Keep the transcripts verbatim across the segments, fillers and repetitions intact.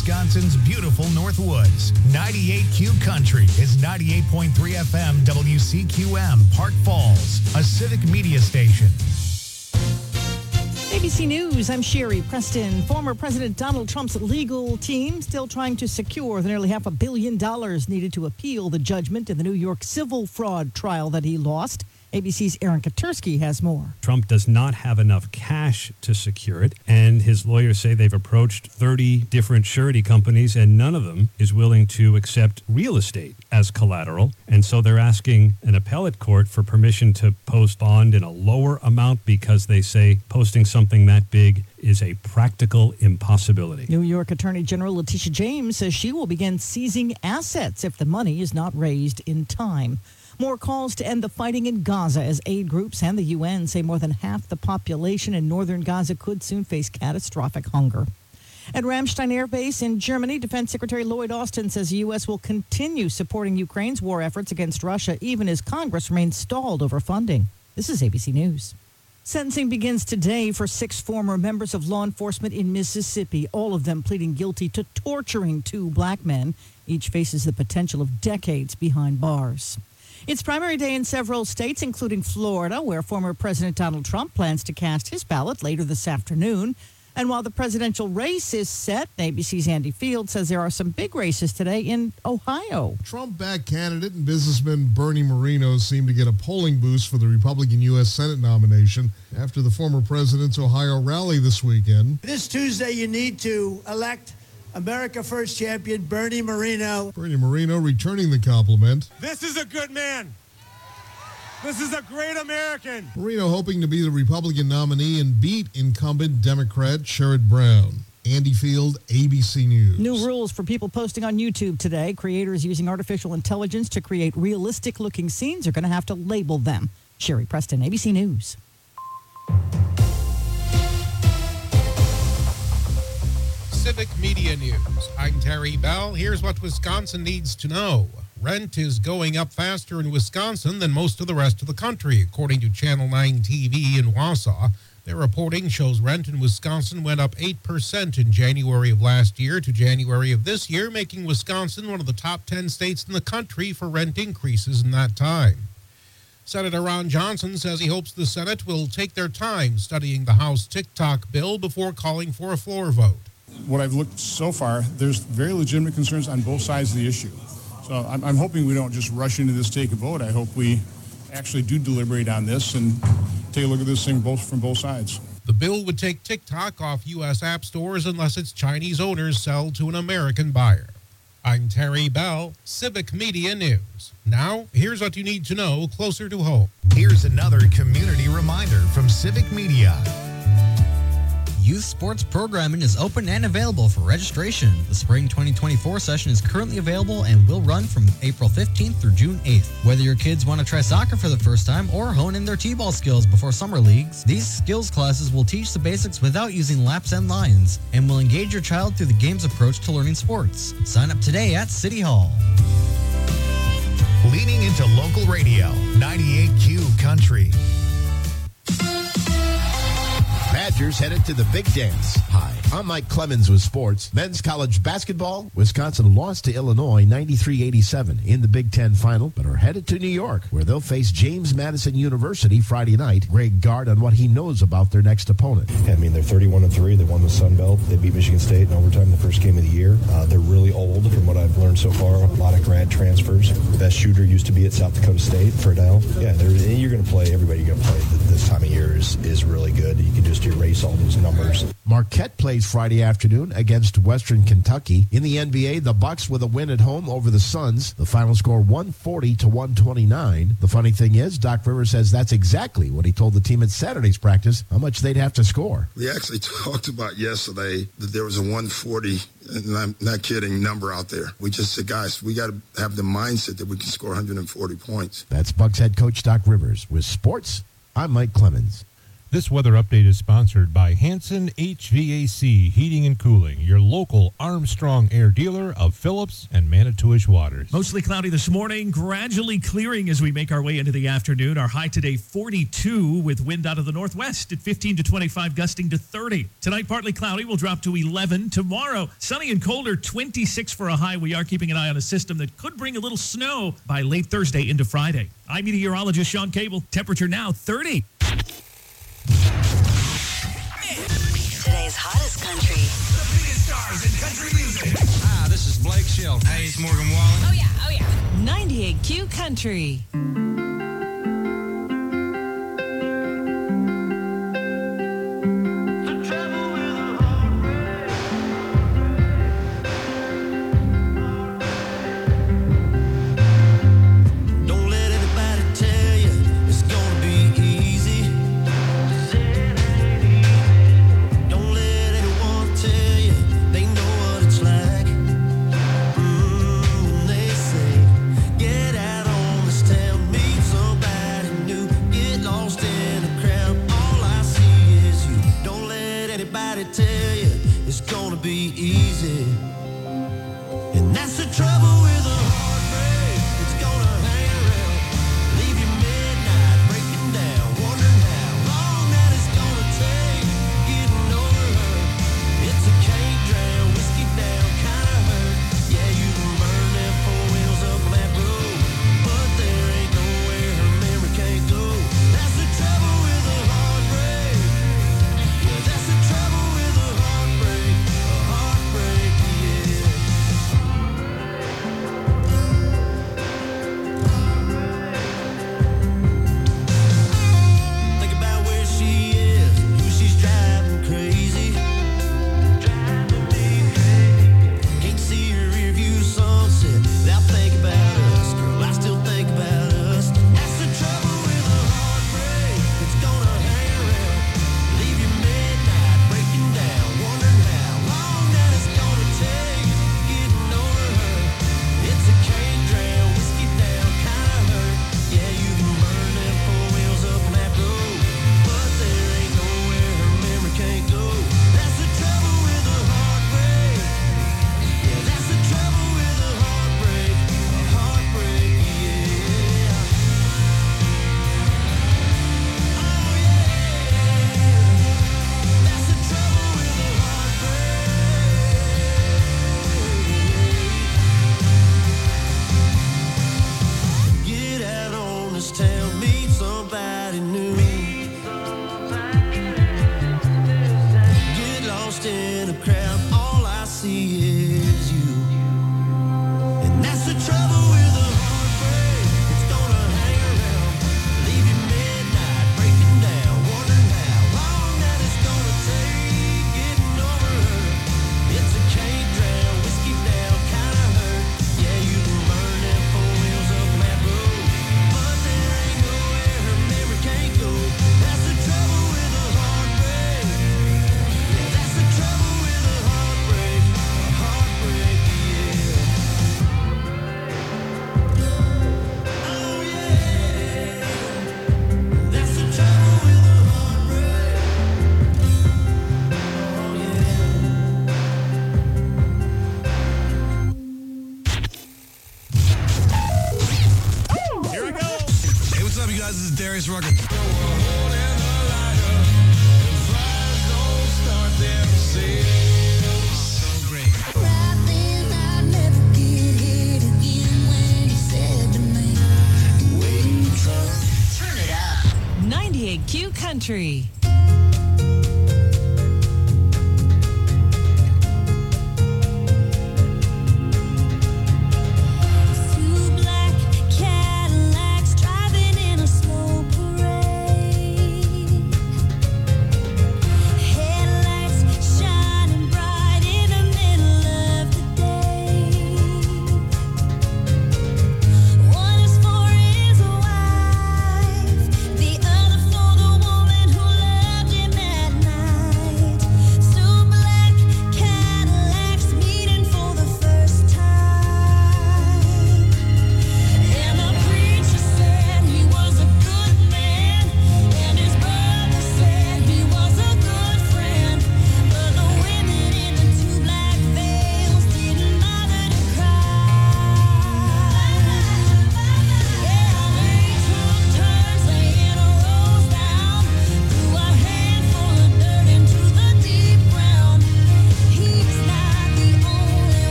Wisconsin's beautiful Northwoods. ninety-eight Q Country is ninety-eight point three F M W C Q M, Park Falls, a civic media station. A B C News, I'm Sherry Preston. Former President Donald Trump's legal team still trying to secure the nearly half a billion dollars needed to appeal the judgment in the New York civil fraud trial that he lost. A B C's Aaron Katersky has more. Trump does not have enough cash to secure it, and his lawyers say they've approached thirty different surety companies, and none of them is willing to accept real estate as collateral. And so they're asking an appellate court for permission to post bond in a lower amount because they say posting something that big is a practical impossibility. New York Attorney General Letitia James says she will begin seizing assets if the money is not raised in time. More calls to end the fighting in Gaza as aid groups and the U N say more than half the population in northern Gaza could soon face catastrophic hunger. At Ramstein Air Base in Germany, Defense Secretary Lloyd Austin says the U S will continue supporting Ukraine's war efforts against Russia even as Congress remains stalled over funding. This is A B C News. Sentencing begins today for six former members of law enforcement in Mississippi, all of them pleading guilty to torturing two black men. Each faces the potential of decades behind bars. It's primary day in several states, including Florida, where former President Donald Trump plans to cast his ballot later this afternoon. And while the presidential race is set, A B C's Andy Field says there are some big races today in Ohio. Trump-backed candidate and businessman Bernie Moreno seemed to get a polling boost for the Republican U S Senate nomination after the former president's Ohio rally this weekend. This Tuesday, you need to elect America First champion Bernie Moreno. Bernie Moreno returning the compliment. This is a good man. This is a great American. Moreno hoping to be the Republican nominee and beat incumbent Democrat Sherrod Brown. Andy Field, A B C News. New rules for people posting on YouTube today. Creators using artificial intelligence to create realistic-looking scenes are going to have to label them. Sherry Preston, A B C News. Civic Media News. I'm Terry Bell. Here's what Wisconsin needs to know. Rent is going up faster in Wisconsin than most of the rest of the country, according to Channel nine T V in Wausau. Their reporting shows rent in Wisconsin went up eight percent in January of last year to January of this year, making Wisconsin one of the top ten states in the country for rent increases in that time. Senator Ron Johnson says he hopes the Senate will take their time studying the House TikTok bill before calling for a floor vote. What I've looked so far, there's very legitimate concerns on both sides of the issue. So I'm, I'm hoping we don't just rush into this, take a vote. I hope we actually do deliberate on this and take a look at this thing both from both sides. The bill would take TikTok off U S app stores unless its Chinese owners sell to an American buyer. I'm Terry Bell, Civic Media News. Now, here's what you need to know closer to home. Here's another community reminder from Civic Media. Youth sports programming is open and available for registration. The spring twenty twenty-four session is currently available and will run from April fifteenth through June eighth. Whether your kids want to try soccer for the first time or hone in their t-ball skills before summer leagues, these skills classes will teach the basics without using laps and lines and will engage your child through the game's approach to learning sports. Sign up today at City Hall. Leaning into local radio, ninety-eight Q Country. Badgers headed to the big dance. Hi, I'm Mike Clemens with sports. Men's college basketball, Wisconsin lost to Illinois ninety-three eighty-seven in the Big Ten final, but are headed to New York, where they'll face James Madison University Friday night. Greg Gard on what he knows about their next opponent. I mean, they're thirty-one and three. They won the Sun Belt. They beat Michigan State in overtime the first game of the year. Uh, they're really old, from what I've learned so far. A lot of grad transfers. The best shooter used to be at South Dakota State, Friedel. Yeah, you're going to play. Everybody you're going to play this time of year is, is really good. You can just erase all those numbers. Marquette plays Friday afternoon against Western Kentucky. In the N B A, the Bucks with a win at home over the Suns. The final score one forty to one twenty-nine. The funny thing is, Doc Rivers says that's exactly what he told the team at Saturday's practice, how much they'd have to score. We actually talked about yesterday that there was a one forty, and I'm not kidding, number out there. We just said, guys, we got to have the mindset that we can score one forty points. That's Bucks head coach Doc Rivers. With sports, I'm Mike Clemens. This weather update is sponsored by Hanson H V A C Heating and Cooling, your local Armstrong Air dealer of Phillips and Manitowish waters. Mostly cloudy this morning, gradually clearing as we make our way into the afternoon. Our high today, forty-two, with wind out of the northwest at fifteen to twenty-five, gusting to thirty. Tonight, partly cloudy, will drop to eleven. Tomorrow, sunny and colder, twenty-six for a high. We are keeping an eye on a system that could bring a little snow by late Thursday into Friday. I'm meteorologist Sean Cable. Temperature now, thirty. Today's hottest country. The biggest stars in country music. Hi, this is Blake Shelton. Hey, it's Morgan Wallen. Oh, yeah, oh, yeah. ninety-eight Q Country. Country. One is for his wife, the other for the woman who loves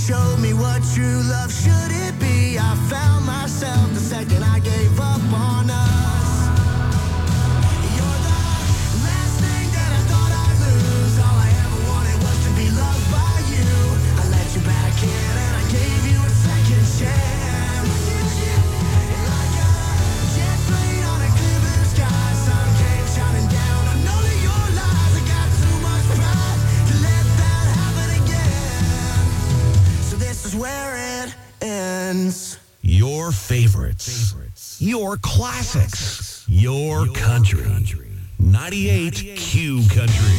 showed me what true love should it be. I found myself the second I gave up on us. You're the last thing that I thought I'd lose. All I ever wanted was to be loved by you. I let you back in and I gave you a second chance. Like a jet plane on a clear blue sky, sun came shining down. I know that your lies, I got too much pride to let that happen again. So this is where it ends. Your favorites, your classics, your country. ninety-eight Q Country.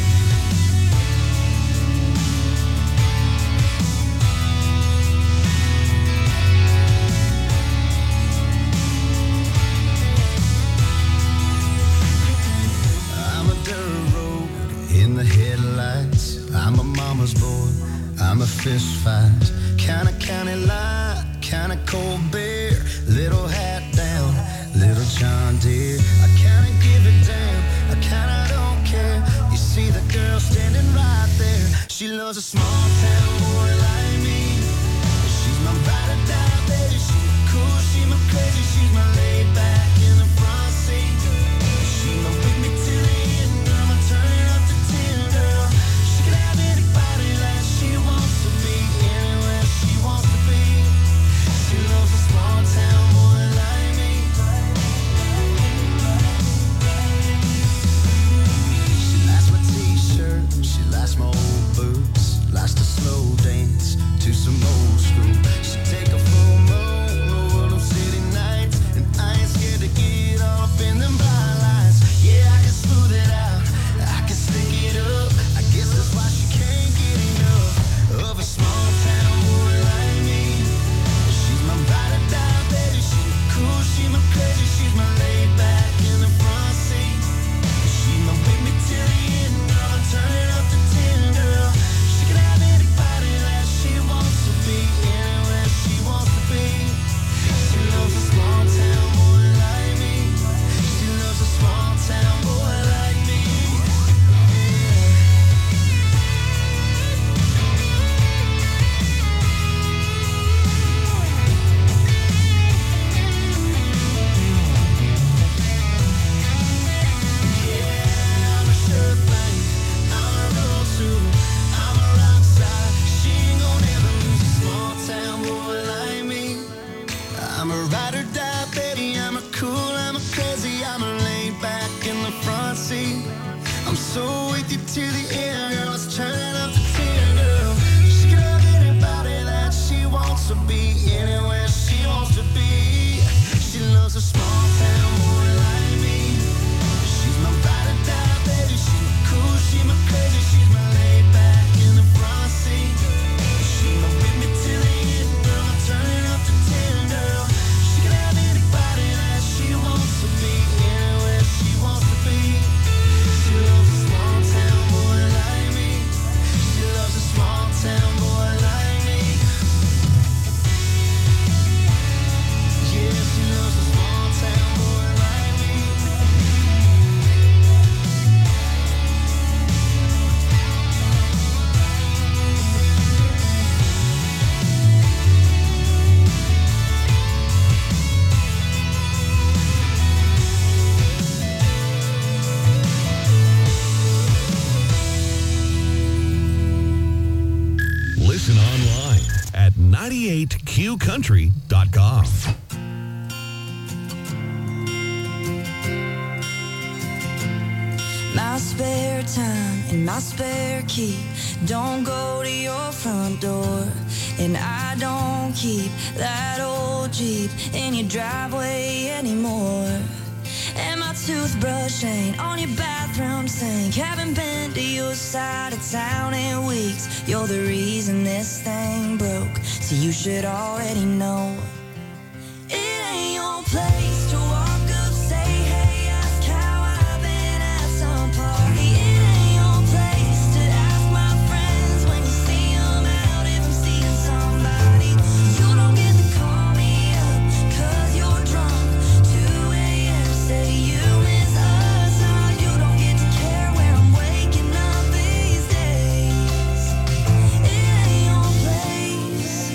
I'm a dirt road in the headlights. I'm a mama's boy. I'm a fist fight. Kind of county line, kind of cold beer. Little hat down, little John Deere. I kind of give it down, I kind of don't care. You see the girl standing right there. She loves a small town boy like me. She's my ride or die, baby. She's my cool, she's my crazy. She's my laid back in the front seat. She's my with me till the end. I'ma turn it up to ten, girl. She can have anybody like she wants to be. Anywhere she wants to be. She loves a small town boy like me. She likes my t-shirt, she likes my old boots, likes to slow dance to some old school. She take a full moon over them city nights, and I ain't scared to get all up in them bright lights. Yeah, I can smooth it out, I can stick it up. I guess that's why she can't get enough of a small town boy like me. She's my ride or die, baby. She's my cool, she's my crazy. She's my laid back in the front seat. She's my with me till the end. I'ma turn it up to ten, girl. She can have anybody that she wants to be. Anywhere she wants to be. She loves a small town boy like me. She loves a small town boy like me. Yeah, I'm a sure thing. I'm a real too. I'm a rock star. She ain't gonna ever lose a small town boy like me. I'm a ride or die, baby. I'm a cool, I'm a crazy. I'm a laid back in the front seat. I'm so with you to the end, girl. Let's turn it up to ten, girl. She can have anybody that she wants to be. Anywhere she wants to be. She loves a small town boy like me. She's my ride or die, baby. She's my cool, she's my crazy. She's my laid back in the front seat. She's my with me till the end, girl. I turn it up to ten, girl. She can have anybody that she wants to be. Anywhere she wants to be. She loves a small town boy like me. She loves a small town boy like me. Yeah, she loves a small town boy like me. Listen online at ninety-eight Q country dot com. My spare time and my spare key don't go to your front door. And I don't keep that old Jeep in your driveway anymore. And my toothbrush ain't on your bathroom sink. Haven't been to your side of town in weeks. You're the reason this thing broke, so you should already know. It ain't your place to walk up, say, hey, ask how I've been at some party. It ain't your place to ask my friends when you see them out if I'm seeing somebody. You don't get to call me up, cause you're drunk. two a.m. say you miss us. Oh, you don't get to care where I'm waking up these days. It ain't your place.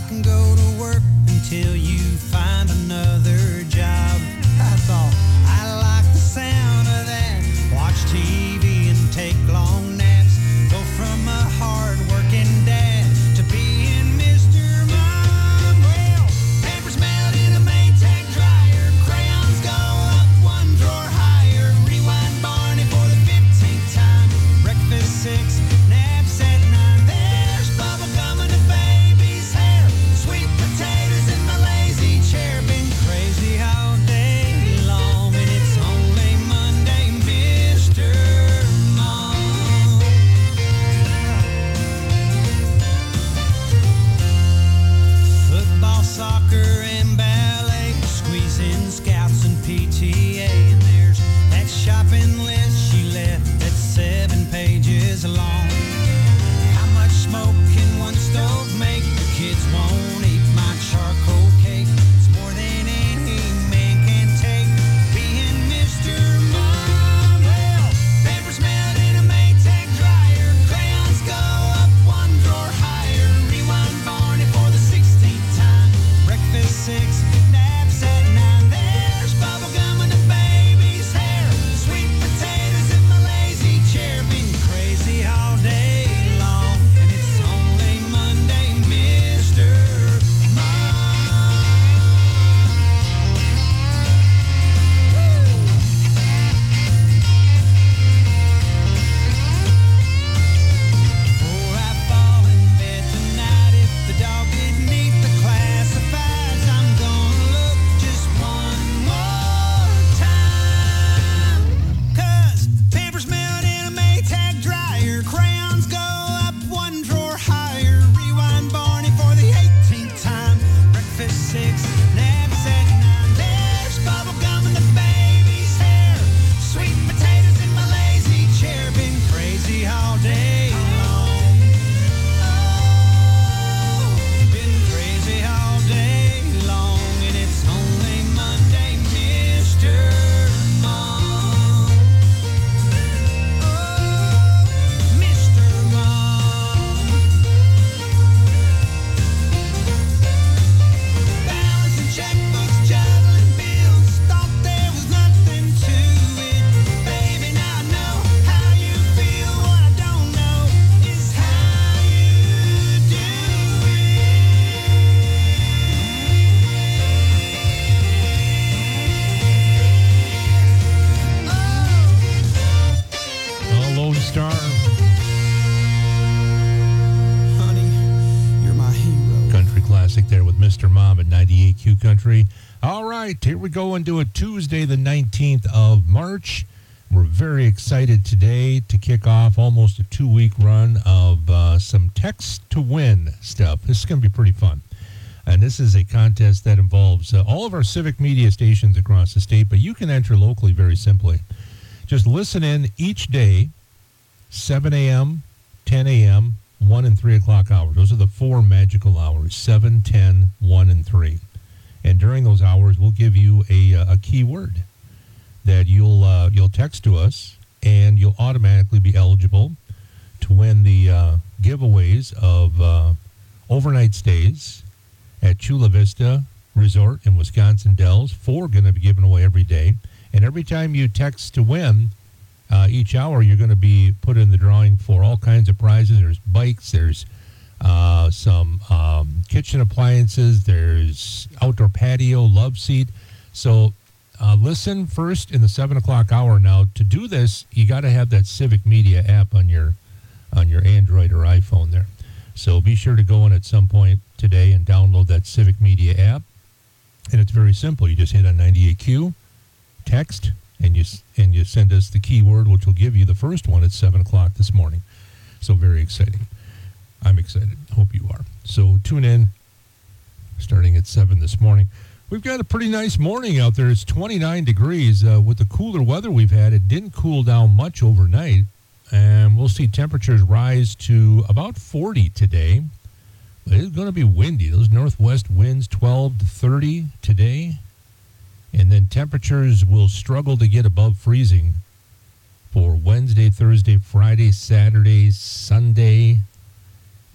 can go to work until you find another job. That's all. I like the sound of that. Watch T V and take long naps. Go from a hard-working dad to being Mister Mom. Well, papers mailed in a Maytag dryer. Crayons go up one drawer higher. Rewind Barney for the fifteenth time. Breakfast six, naps at nine. There's bubble gum in the baby's hair. Sweet potatoes in my lazy chair. Been crazy all day long, and it's only Monday, Mister Mom. Football, soccer, and ballet, squeezing scouts and P T A. And there's that shopping list she left that's seven pages long. How much smoke can one stove make? The kids won't eat my charcoal cake. It's more than any man can take. Being Mister Mom. Well, papers mailed in a Maytag dryer. Crayons go up one drawer higher. Rewind Barney for the sixteenth time. Breakfast six, naps at nine. There's bubble gum in the baby's hair. Sweet potatoes in my lazy chair. Been crazy all day long, and it's only Monday, Mister Before I fall in bed tonight, if the dog didn't eat the classifieds, I'm gonna look just one more time. 'Cause papers mailed in a Maytag dryer. Crayons go up one drawer higher. Rewind Barney for the eighteenth time. Breakfast six, naps at nine. There's bubble gum in the baby's hair. Sweet potatoes in my lazy chair. Been crazy all day long. Oh, been crazy all day long, and it's only Monday, Mister Mom. Oh, Mister Mom. Balancing checkbooks, juggling bills. Thought there was nothing to it. Baby, now I know how you feel. What I don't know is how you do Oh, Lone Star. Honey, you're my hero. Country classic there with Mister Mom at ninety-eight Q Country. All right, here we go into a Tuesday, the nineteenth of March. We're very excited today to kick off almost a two-week run of uh, some text to win stuff. This is going to be pretty fun. And this is a contest that involves uh, all of our civic media stations across the state, but you can enter locally very simply. Just listen in each day, seven a.m., ten a.m., one and three o'clock hours. Those are the four magical hours, seven, ten, one, and three. And during those hours, we'll give you a, a key word that you'll uh, you'll text to us, and you'll automatically be eligible to win the uh, giveaways of uh, overnight stays at Chula Vista Resort in Wisconsin Dells. Four going to be given away every day. And every time you text to win, uh, each hour you're going to be put in the drawing for all kinds of prizes. There's bikes, there's uh, some um, kitchen appliances, there's outdoor patio, love seat. So uh, listen first in the seven o'clock hour. Now, to do this, you got to have that Civic Media app on your on your Android or iPhone there. So be sure to go in at some point today and download that Civic Media app. And it's very simple. You just hit on ninety-eight Q, text, and you and you send us the keyword, which will give you the first one at seven o'clock this morning. So very exciting. I'm excited. Hope you are. So tune in starting at seven this morning. We've got a pretty nice morning out there. It's twenty-nine degrees. Uh, with the cooler weather we've had, it didn't cool down much overnight. And we'll see temperatures rise to about forty today. But it's going to be windy. Those northwest winds, twelve to thirty today. And then temperatures will struggle to get above freezing for Wednesday, Thursday, Friday, Saturday, Sunday.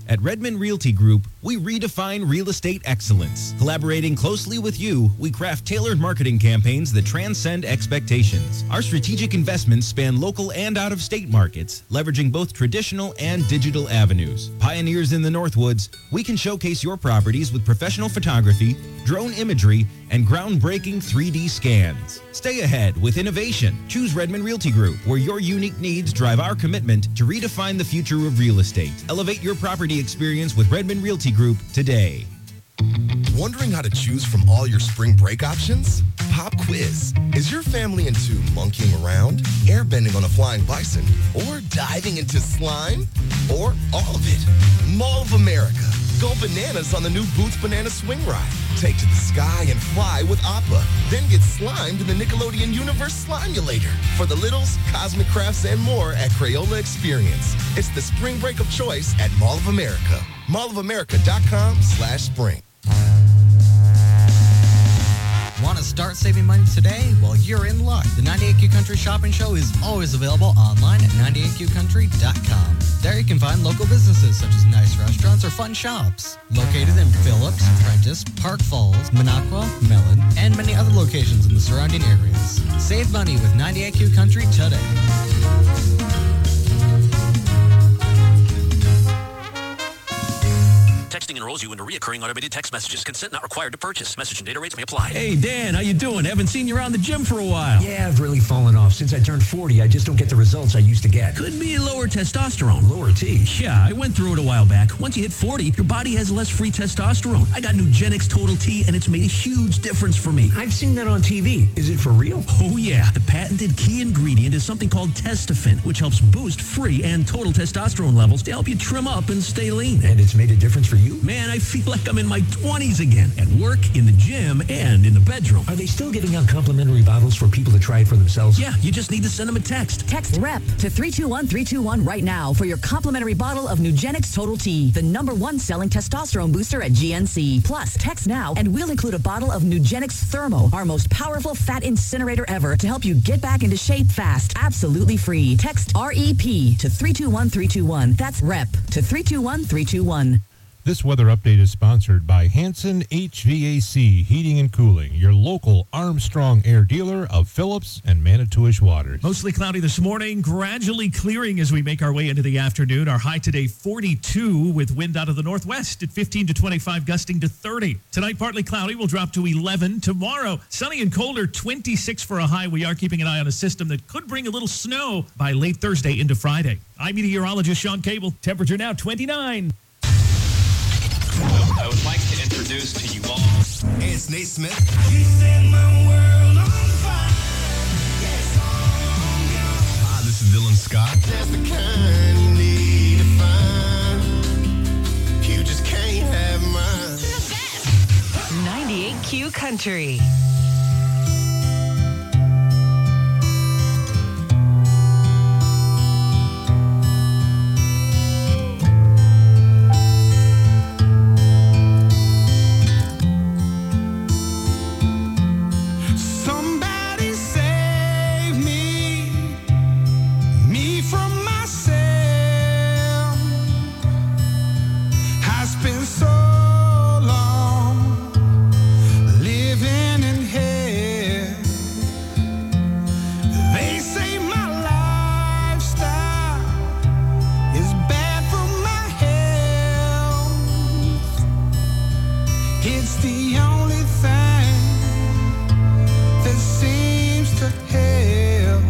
At Redmond Realty Group, we redefine real estate excellence. Collaborating closely with you, we craft tailored marketing campaigns that transcend expectations. Our strategic investments span local and out-of-state markets, leveraging both traditional and digital avenues. Pioneers in the Northwoods, we can showcase your properties with professional photography, drone imagery, and groundbreaking three D scans. Stay ahead with innovation. Choose Redmond Realty Group, where your unique needs drive our commitment to redefine the future of real estate. Elevate your property experience with Redmond Realty Group today. Wondering how to choose from all your spring break options? Pop quiz. Is your family into monkeying around, airbending on a flying bison, or diving into slime? Or all of it? Mall of America. Go bananas on the new Boots Banana Swing Ride. Take to the sky and fly with Appa. Then get slimed in the Nickelodeon Universe Slimulator. For the littles, cosmic crafts, and more at Crayola Experience. It's the spring break of choice at Mall of America. mall of america dot com slash spring. Want to start saving money today? Well, you're in luck. The ninety-eight Q Country Shopping Show is always available online at ninety-eight q country dot com. There you can find local businesses such as nice restaurants or fun shops. Located in Phillips, Prentice, Park Falls, Minocqua, Mellon, and many other locations in the surrounding areas. Save money with ninety-eight Q Country today. Texting enrolls you into reoccurring automated text messages. Consent not required to purchase. Message and data rates may apply. Hey, Dan, how you doing? Haven't seen you around the gym for a while. Yeah, I've really fallen off. Since I turned forty, I just don't get the results I used to get. Could be lower testosterone. Lower T? Yeah, I went through it a while back. Once you hit forty, your body has less free testosterone. I got Nugenix Total T, and it's made a huge difference for me. I've seen that on T V. Is it for real? Oh, yeah. The patented key ingredient is something called Testofen, which helps boost free and total testosterone levels to help you trim up and stay lean. And it's made a difference for you? Man, I feel like I'm in my twenties again, at work, in the gym, and in the bedroom. Are they still giving out complimentary bottles for people to try it for themselves? Yeah, you just need to send them a text. Text REP to three two one three two one right now for your complimentary bottle of Nugenix Total T, the number one selling testosterone booster at G N C. Plus, text now and we'll include a bottle of Nugenix Thermo, our most powerful fat incinerator ever, to help you get back into shape fast. Absolutely free. Text R E P to three two one three two one. That's REP to three two one three two one. This weather update is sponsored by Hanson H V A C Heating and Cooling, your local Armstrong Air dealer of Phillips and Manitowish waters. Mostly cloudy this morning, gradually clearing as we make our way into the afternoon. Our high today, forty-two, with wind out of the northwest at fifteen to twenty-five, gusting to thirty. Tonight, partly cloudy, will drop to eleven. Tomorrow, sunny and colder, twenty-six for a high. We are keeping an eye on a system that could bring a little snow by late Thursday into Friday. I'm meteorologist Sean Cable. Temperature now twenty-nine. I would like to introduce to you all. Hey, it's Nate Smith. You set my world on fire. Yes, Hi, this is Dylan Scott. that's the kind you need to find. You just can't have mine. ninety-eight Q Country. Somebody save me, me from myself. I spent so long living in hell. They say my lifestyle is bad for my health. It's the only thing that seems to help.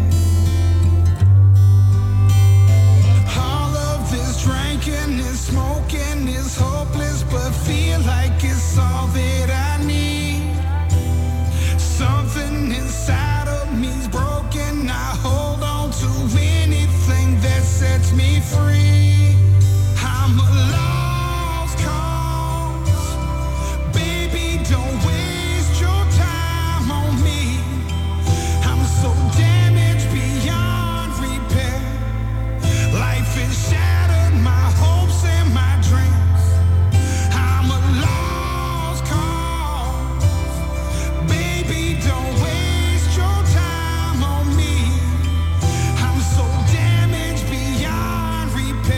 All of this drinking and smoking is hopeless, but feel like it's all that I need. Something inside of me's broken. I hold on to anything that sets me free. I'm a lost cause. Baby, don't waste your time on me. I'm so damaged beyond repair. Life has shattered my hopes and my dreams. I'm a lost cause. Baby, don't waste your time on me. I'm so damaged beyond repair.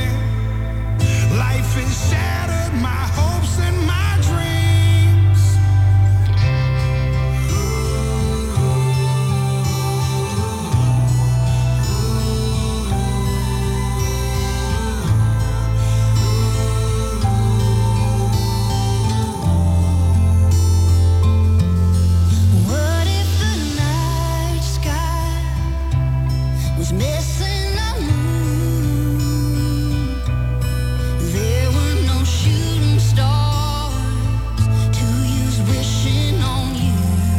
Chasing the moon. There were no shooting stars to use wishing on you.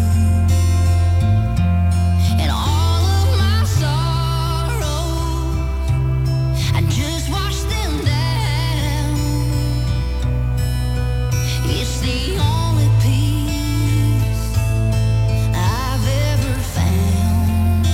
And all of my sorrows, I just washed them down. It's the only peace I've ever found.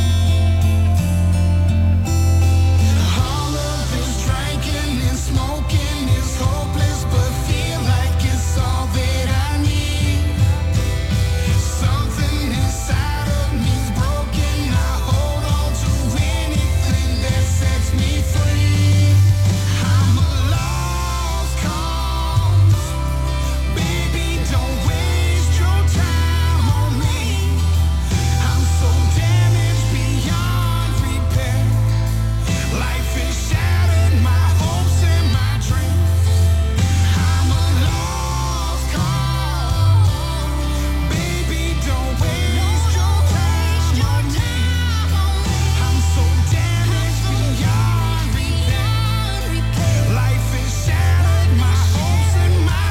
All of this drinking and smoking is hopeless, but feel like it's all that I need. Something inside of me's broken. I hold on to anything that sets me free. I'm a lost cause. Baby, don't waste your time on me. I'm so damaged beyond repair. Life has shattered my hopes and my dreams. I'm a lost cause. Baby, don't waste your time on me. I'm so damaged beyond repair. Life has shattered my hopes and my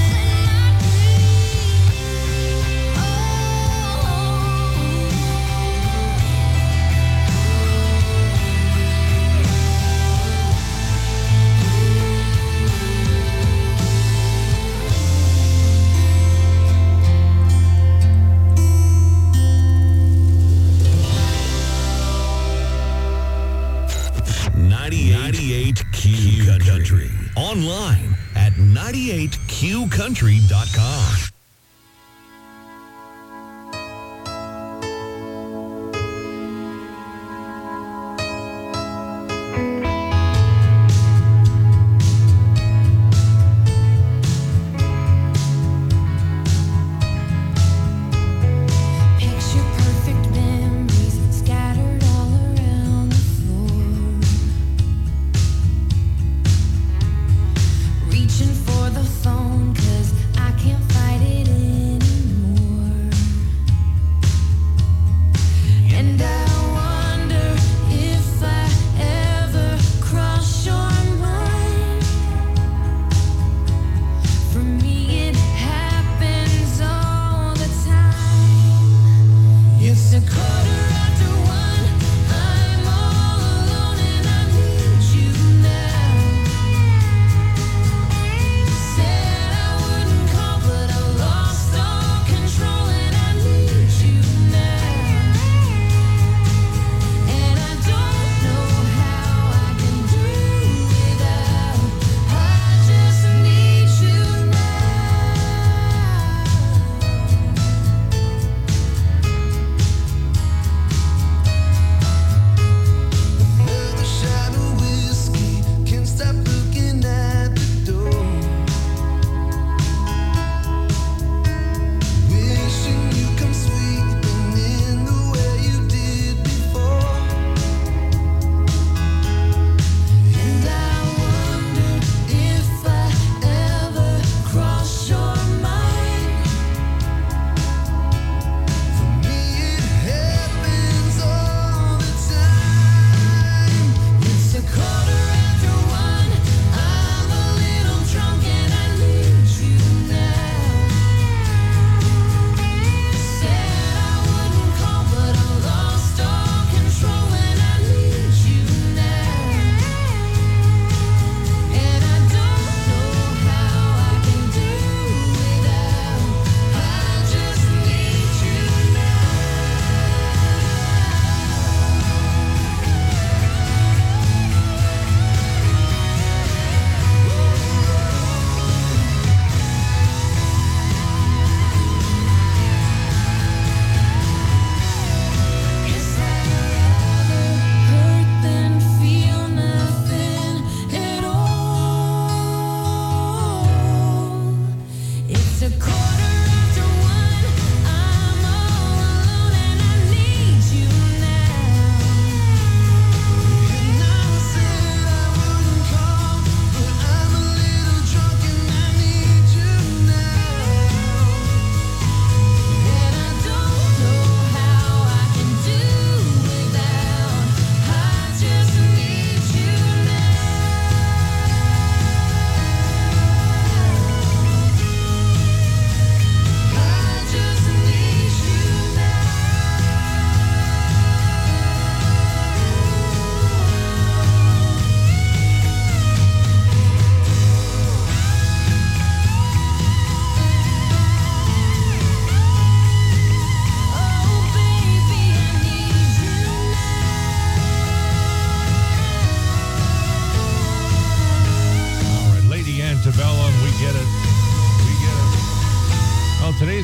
ninety-eight Q Country. Online at ninety-eight q country dot com. Picture perfect memories scattered all around the floor. Reaching for the phone 'cause I can't fight it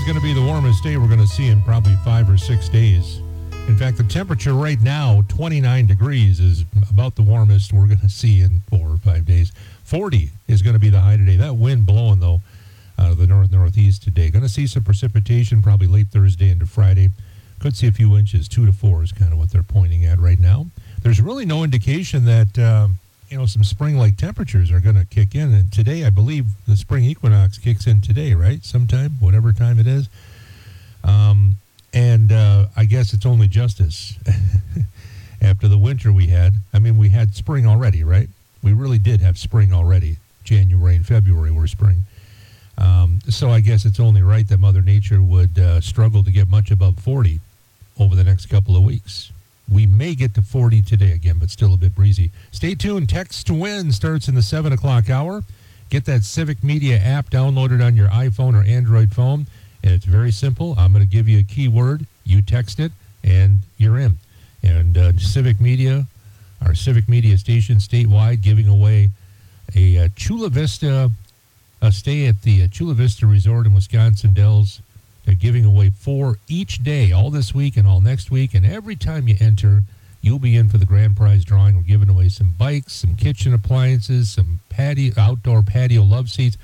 going to be the warmest day we're going to see in probably five or six days. In fact, the temperature right now, twenty-nine degrees, is about the warmest we're going to see in four or five days. forty is going to be the high today. That wind blowing, though, out of the north-northeast today. Going to see some precipitation probably late Thursday into Friday. Could see a few inches. Two to four is kind of what they're pointing at right now. There's really no indication that, uh, you know, some spring-like temperatures are going to kick in. And today, I believe, the spring equinox kicks in today, right? Sometime, whatever time it is. Um, and uh, I guess it's only justice after the winter we had. I mean, we had spring already, right? We really did have spring already. January and February were spring. Um, so I guess it's only right that Mother Nature would uh, struggle to get much above forty over the next couple of weeks. We may get to forty today again, but still a bit breezy. Stay tuned. Text to Win starts in the seven o'clock hour. Get that Civic Media app downloaded on your iPhone or Android phone, and it's very simple. I'm going to give you a keyword. You text it, and you're in. And uh, Civic Media, our Civic Media station statewide, giving away a uh, Chula Vista, a stay at the uh, Chula Vista Resort in Wisconsin Dells. They're giving away four each day, all this week and all next week. And every time you enter, you'll be in for the grand prize drawing. We're giving away some bikes, some kitchen appliances, some patio, outdoor patio love seats.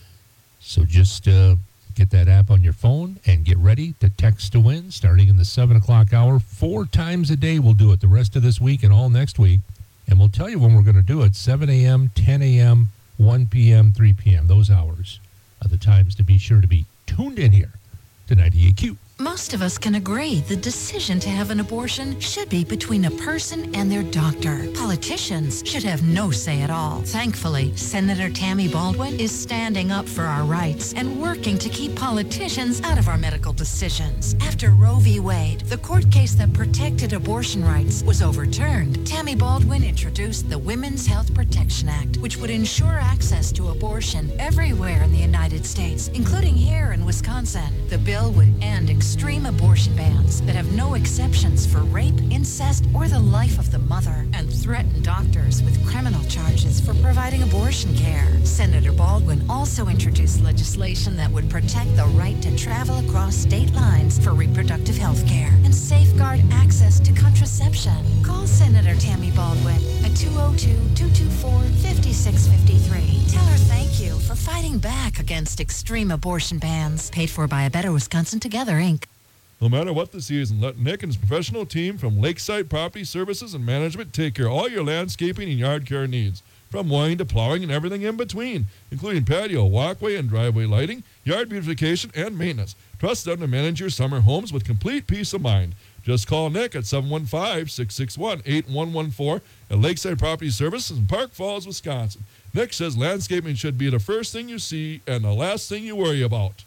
So just uh, get that app on your phone and get ready to text to win starting in the seven o'clock hour. Four times a day we'll do it the rest of this week and all next week. And we'll tell you when we're going to do it, seven a.m., ten a.m., one p.m., three p.m. Those hours are the times to be sure to be tuned in here to ninety-eight Q. Most of us can agree the decision to have an abortion should be between a person and their doctor. Politicians should have no say at all. Thankfully, Senator Tammy Baldwin is standing up for our rights and working to keep politicians out of our medical decisions. After Roe v. Wade, the court case that protected abortion rights, was overturned, Tammy Baldwin introduced the Women's Health Protection Act, which would ensure access to abortion everywhere in the United States, including here in Wisconsin. The bill would end extreme abortion bans that have no exceptions for rape, incest, or the life of the mother, and threaten doctors with criminal charges for providing abortion care. Senator Baldwin also introduced legislation that would protect the right to travel across state lines for reproductive health care and safeguard access to contraception. Call Senator Tammy Baldwin at two oh two, two two four, five six five three. Tell her thank you for fighting back against extreme abortion bans. Paid for by A Better Wisconsin Together, Incorporated. No matter what the season, let Nick and his professional team from Lakeside Property Services and Management take care of all your landscaping and yard care needs. From mowing to plowing and everything in between, including patio, walkway, and driveway lighting, yard beautification, and maintenance. Trust them to manage your summer homes with complete peace of mind. Just call Nick at seven one five, six six one, eight one one four at Lakeside Property Services in Park Falls, Wisconsin. Nick says landscaping should be the first thing you see and the last thing you worry about.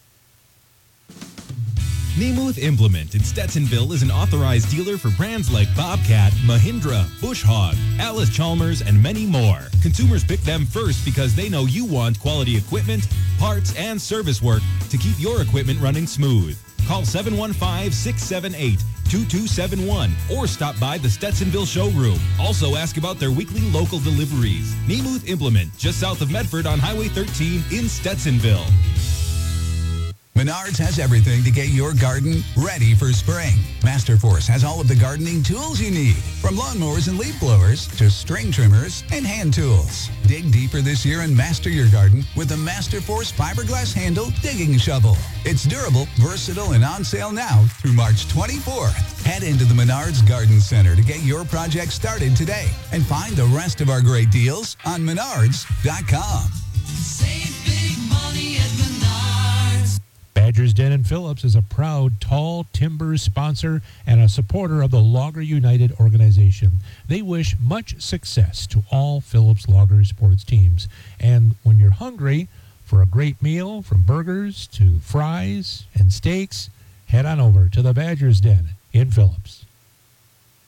Nemuth Implement in Stetsonville is an authorized dealer for brands like Bobcat, Mahindra, Bush Hog, Alice Chalmers, and many more. Consumers pick them first because they know you want quality equipment, parts, and service work to keep your equipment running smooth. Call seven one five, six seven eight, two two seven one or stop by the Stetsonville showroom. Also ask about their weekly local deliveries. Nemuth Implement, just south of Medford on Highway thirteen in Stetsonville. Menards has everything to get your garden ready for spring. Masterforce has all of the gardening tools you need, from lawnmowers and leaf blowers to string trimmers and hand tools. Dig deeper this year and master your garden with the Masterforce fiberglass handle digging shovel. It's durable, versatile, and on sale now through March twenty-fourth. Head into the Menards Garden Center to get your project started today and find the rest of our great deals on menards dot com. Save big money at Menards. Badger's Den in Phillips is a proud Tall Timbers sponsor and a supporter of the Logger United organization. They wish much success to all Phillips Logger sports teams. And when you're hungry for a great meal, from burgers to fries and steaks, head on over to the Badger's Den in Phillips.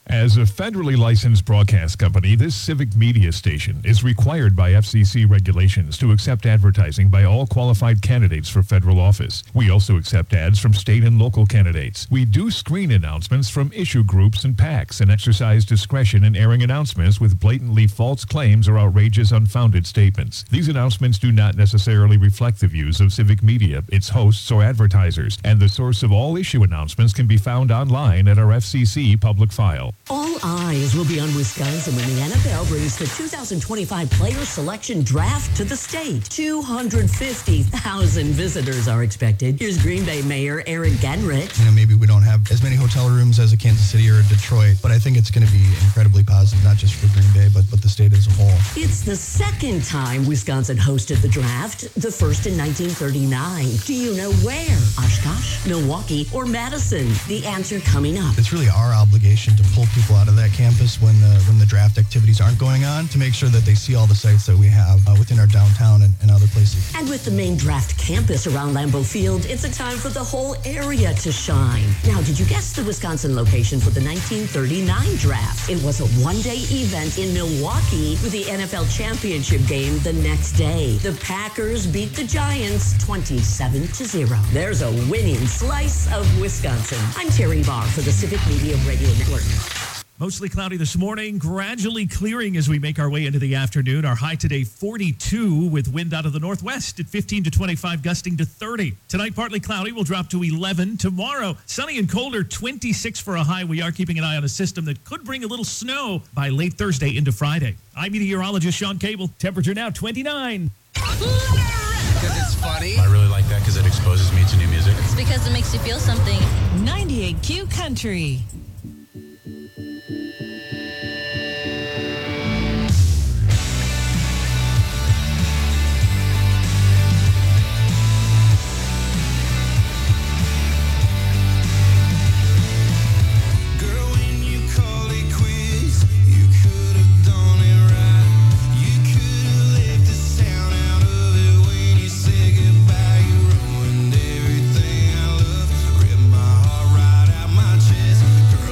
As a federally licensed broadcast company, this civic media station is required by F C C regulations to accept advertising by all qualified candidates for federal office. We also accept ads from state and local candidates. We do screen announcements from issue groups and PACs and exercise discretion in airing announcements with blatantly false claims or outrageous unfounded statements. These announcements do not necessarily reflect the views of civic media, its hosts, or advertisers, and the source of all issue announcements can be found online at our F C C public file. All eyes will be on Wisconsin when the N F L brings the two thousand twenty-five Player Selection Draft to the state. two hundred fifty thousand visitors are expected. Here's Green Bay Mayor Eric Genrich. You know, maybe we don't have as many hotel rooms as a Kansas City or a Detroit, but I think it's going to be incredibly positive, not just for Green Bay, but, but the state as a whole. It's the second time Wisconsin hosted the draft, the first in nineteen thirty-nine. Do you know where? Oshkosh, Milwaukee, or Madison? The answer coming up. It's really our obligation to pull people out of that campus when the, when the draft activities aren't going on to make sure that they see all the sites that we have uh, within our downtown and, and other places. And with the main draft campus around Lambeau Field, it's a time for the whole area to shine. Now, did you guess the Wisconsin location for the nineteen thirty-nine draft? It was a one-day event in Milwaukee with the N F L championship game the next day. The Packers beat the Giants twenty-seven to zero. There's a winning slice of Wisconsin. I'm Terry Barr for the Civic Media Radio Network. Mostly cloudy this morning, gradually clearing as we make our way into the afternoon. Our high today, forty-two, with wind out of the northwest at fifteen to twenty-five, gusting to thirty. Tonight, partly cloudy, will drop to eleven. Tomorrow, sunny and colder, twenty-six for a high. We are keeping an eye on a system that could bring a little snow by late Thursday into Friday. I'm meteorologist Sean Cable. Temperature now twenty-nine. Because it's funny. I really like that because it exposes me to new music. It's because it makes you feel something. ninety-eight Q Country. Rip my heart right out my chest.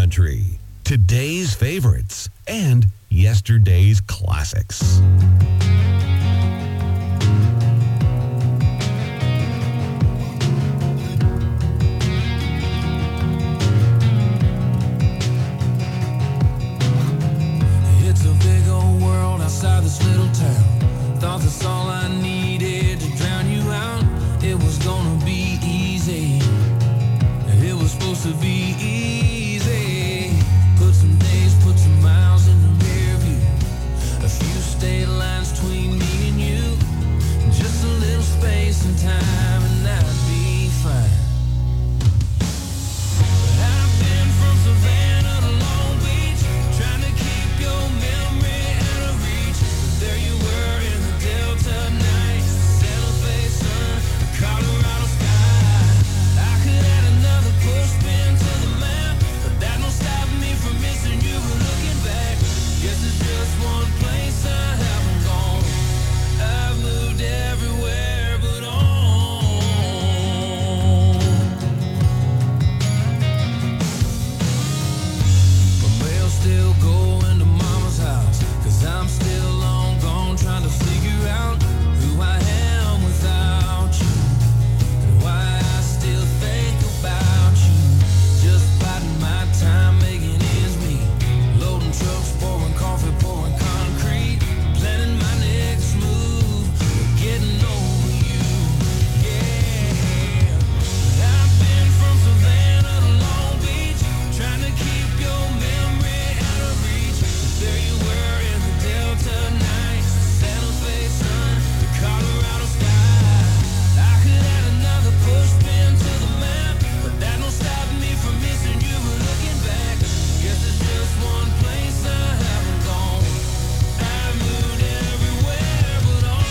Country. Today's favorites and yesterday's classics. It's a big old world outside this little town. Thought that's all I needed to drown you out. It was gonna be easy. It was supposed to be easy. Put some days, put some miles in the rear view. A few state lines between me and you. Just a little space and time and I'd be fine. I've been from Savannah to Long Beach, trying to keep your memory out of reach. There you were in the Delta night, Santa Fe sun, the Colorado sky. I could add another push pin to the map, but that don't stop me from missing you and looking back. Guess it's just one place I haven't gone. I've moved everywhere but on. My mail's still going to mama's house, cause I'm still long gone trying to figure out who I am without you, and why I still think about you. Just biding my time, making ends meet, loading trucks, pouring coffee, pouring concrete, planning my next move, getting over you. Yeah, I've been from Savannah to Long Beach, trying to keep your memory out of reach. There you were in the Delta night, Santa Fe sun, the Colorado sky. I could add another push pin to the map, but that don't stop me from missing you and looking back. Guess it's just one place I haven't gone. I've moved everywhere but on.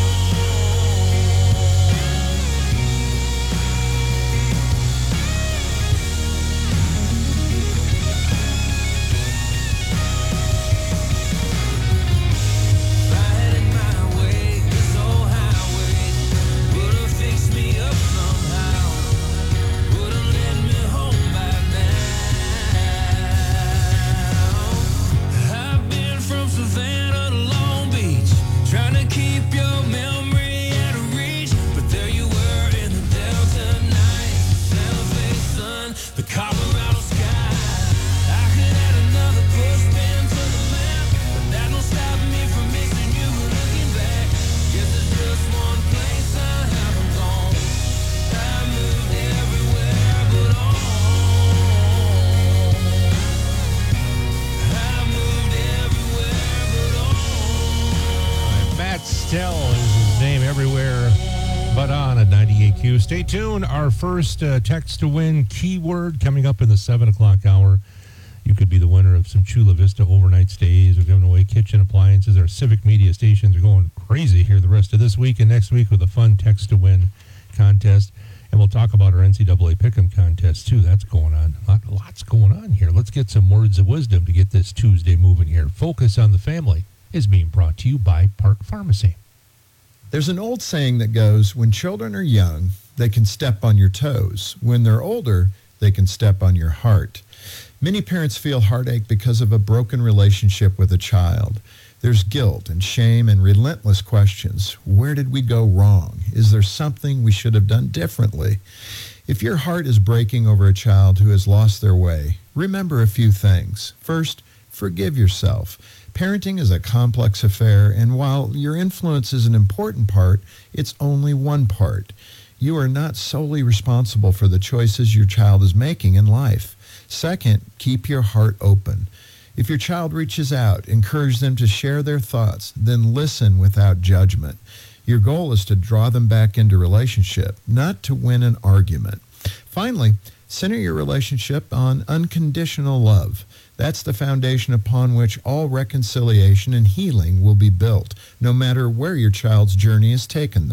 If I had it my way, this old highway would've fixed me up somehow, would've led me home by now. I've been from Savannah to Long Beach, trying to keep your memory out of reach, but there you were in the Delta night, Santa Fe sun, the Colorado sky. I could add another push pin to the map, but that don't stop me from missing you and looking back. Guess it's just one place I haven't gone. I moved everywhere but on. I moved everywhere but on. Matt Stell is his name, everywhere but on at ninety-eight Q. Stay tuned. Our first uh, text to win keyword coming up in the seven o'clock hour. You could be the winner of some Chula Vista overnight stays. We're giving away kitchen appliances. Our civic media stations are going crazy here the rest of this week and next week with a fun text to win contest. And we'll talk about our N C double A Pick'em contest, too. That's going on. Lot, lots going on here. Let's get some words of wisdom to get this Tuesday moving here. Focus on the Family is being brought to you by Park Pharmacy. There's an old saying that goes, when children are young, they can step on your toes. When they're older, they can step on your heart. Many parents feel heartache because of a broken relationship with a child. There's guilt and shame and relentless questions. Where did we go wrong? Is there something we should have done differently? If your heart is breaking over a child who has lost their way, remember a few things. First, forgive yourself. Parenting is a complex affair, and while your influence is an important part, it's only one part. You are not solely responsible for the choices your child is making in life. Second, keep your heart open. If your child reaches out, encourage them to share their thoughts, then listen without judgment. Your goal is to draw them back into relationship, not to win an argument. Finally, center your relationship on unconditional love. That's the foundation upon which all reconciliation and healing will be built, no matter where your child's journey has taken them.